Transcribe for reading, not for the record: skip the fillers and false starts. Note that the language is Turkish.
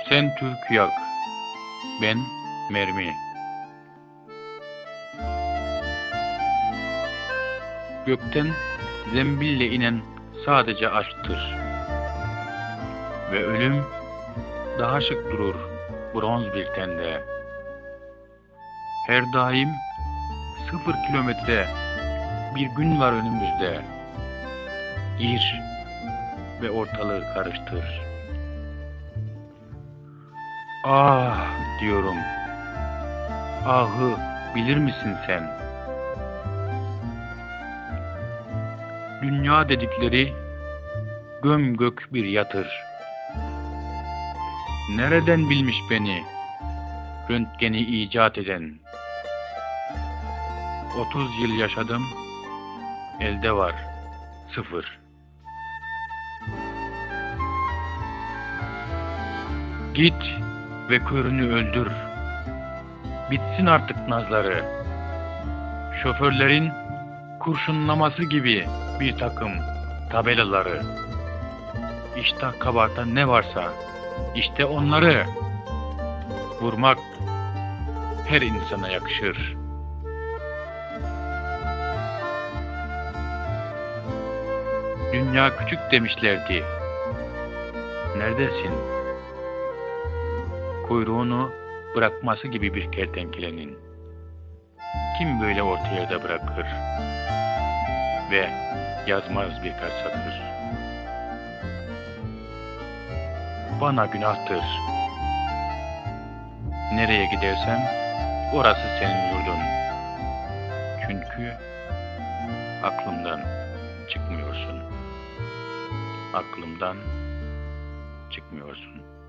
Sen tüfek yak, ben mermi. Gökten zembille inen sadece aşktır. Ve ölüm daha şık durur bronz bir tende. Her daim 0 kilometre bir gün var önümüzde. Gir ve ortalığı karıştır. Ah diyorum, ahı bilir misin sen? Dünya dedikleri gömgök bir yatır. Nereden bilmiş beni röntgeni icat eden? 30 yıl yaşadım, elde var 0. Git ve körünü öldür. Bitsin artık nazları. Şoförlerin kurşunlaması gibi bir takım tabelaları. İştah kabartan ne varsa işte onları vurmak her insana yakışır. Dünya küçük demişlerdi. Neredesin? Kuyruğunu bırakması gibi bir kertenkelenin. Kim böyle orta yerde bırakır ve yazmaz birkaç satır? Bana günahtır. Nereye gidersem orası senin yurdun. Çünkü aklımdan çıkmıyorsun. Aklımdan çıkmıyorsun.